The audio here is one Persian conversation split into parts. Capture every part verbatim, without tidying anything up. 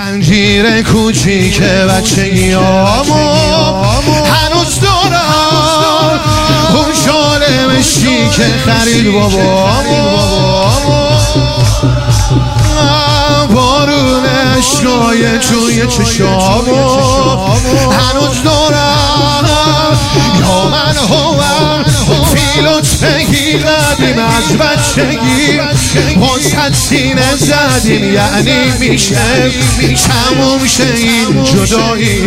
زنجیر کوچیک بچگیامو هنوز دارم، اون شال مشکی که خرید بابامو، بارون اشکای توی چشامو هنوز دارم. یا من هم فیلوت بگیر قدیم از بچگی واسه سینه زدیم، یعنی میشه تموم شه این جدایی،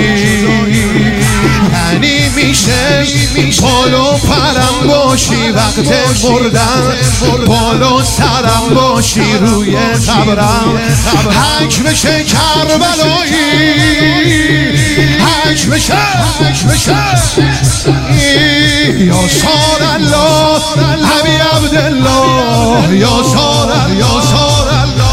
یعنی میشه بالو پرم باشی وقت مردن، بالو سرم باشی روی قبرم، حک بشه کربلایی، حک بشه حک بشه یا سار الله حبی عبدالله، یا سار الله یا سار الله.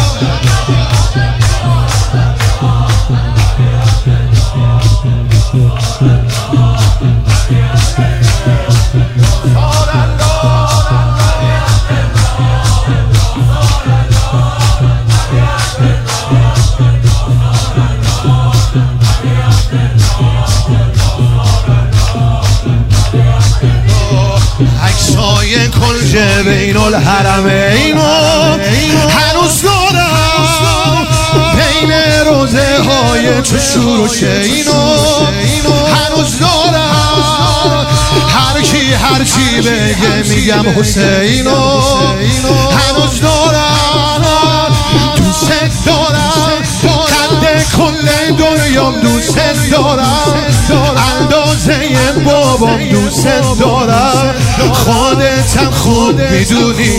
عکسای کلجه بین الحرمین هنوز دارم، بین روزه های تو شور و شینو هنوز دارم. هر کی هر چی بگه میگم حسینو هنوز دارم، دوست دارم، قد کل دنیام دوست دارم، اندازه بابام دوست دارم. خودتم خود میدونی،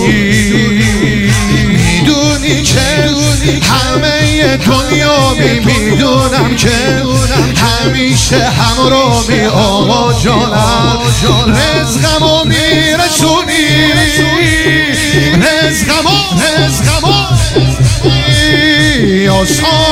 میدونی که همه دنیا میدونم که همیشه همراهی آقا جانم، رزقمو میرسونی، رزقمو رزقمو یا